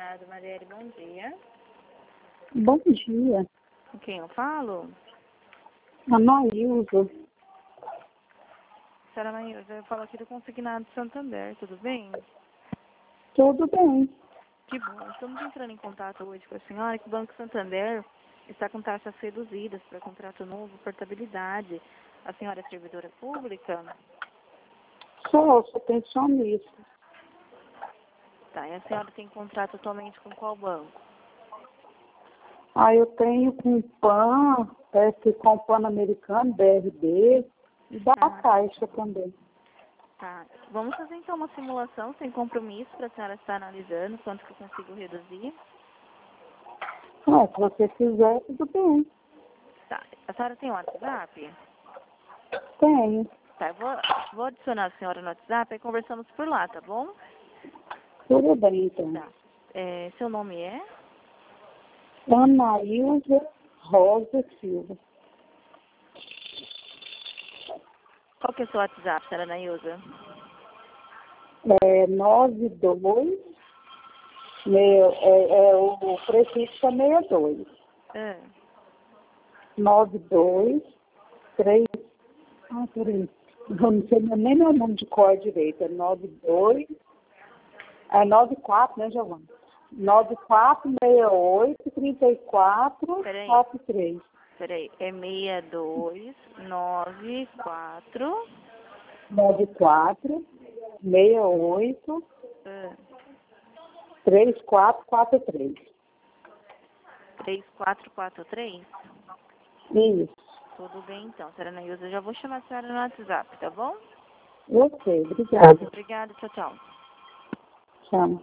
Consignado, Marielle, bom dia. Bom dia. Com quem eu falo? Anaísa. Senhora Anaísa, eu falo aqui do Consignado Santander, tudo bem? Tudo bem. Que bom. Estamos entrando em contato hoje com a senhora que o Banco Santander está com taxas reduzidas para contrato novo, portabilidade. A senhora é servidora pública? Sou pensionista. Tá, e a senhora tem contrato atualmente com qual banco? Eu tenho com PAN, com Pan-Americano, BRB e da Caixa também. Tá. Vamos fazer então uma simulação sem compromisso para a senhora estar analisando quanto que eu consigo reduzir. Se você quiser, tudo bem. Tá. A senhora tem WhatsApp? Tenho. Tá, eu vou adicionar a senhora no WhatsApp e conversamos por lá, tá bom? Tudo bem, então. Tá. Seu nome é? Anaísa Rosa Silva. Qual que é o seu WhatsApp, senhora Anaísa? 92. O prefixo é 62. 92 3. Peraí. Eu não sei nem meu nome de cor direito. É 92. 94, né, Giovana? 94683443. Peraí, é 6294 9468 3443. 3443? Isso. Tudo bem, então, senhora Anaísa. Eu já vou chamar a senhora no WhatsApp, tá bom? Ok, obrigada. Obrigada, tchau, tchau. Tchau.